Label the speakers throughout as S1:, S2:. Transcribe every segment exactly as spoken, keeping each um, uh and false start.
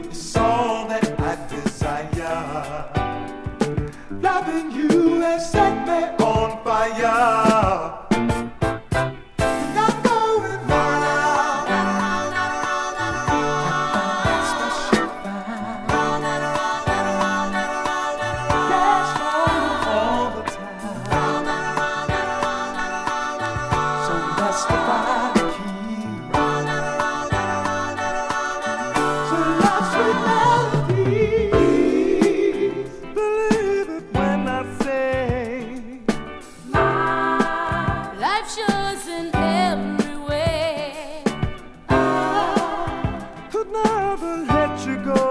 S1: It's all that I desire. Loving you has set me on fire. And I'm going round and round and round and round. That's what you find. Round and round and round and round and round. That's all the time. Round and round and round and round and round. So that's the fire to keep. Round and round and round and round and round. So love's sweet melodies. Believe it when I say
S2: My life shows in every way.
S1: I could never let you go.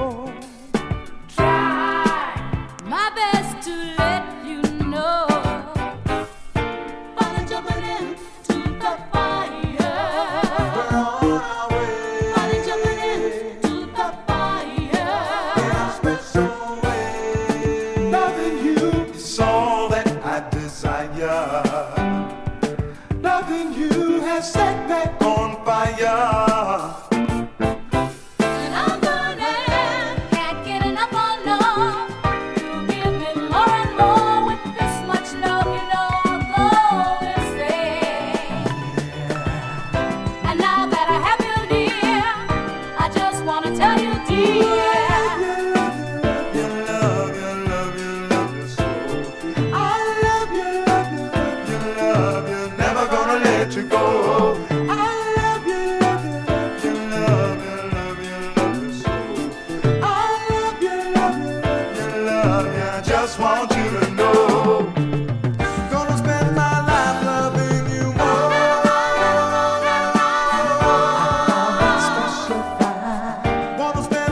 S2: Try my best to let you know.
S1: Body jumping into
S2: The fire.
S1: we're on our way.
S2: Body jumping into the fire.
S1: In a special way. Loving you is all that I desire. Loving you has set me on fire.
S2: And I'm burning, can't get enough of love. You give me more and more with this much love, you know I'll go insane. And now that I have you near, I just wanna tell you, dear.
S1: You love, you love, you love you so. I love you, love you, love you, love you. Never gonna let you go. I love you, love you, love you, love you, love you, love you so. I love you, love you, love you, love you. I just want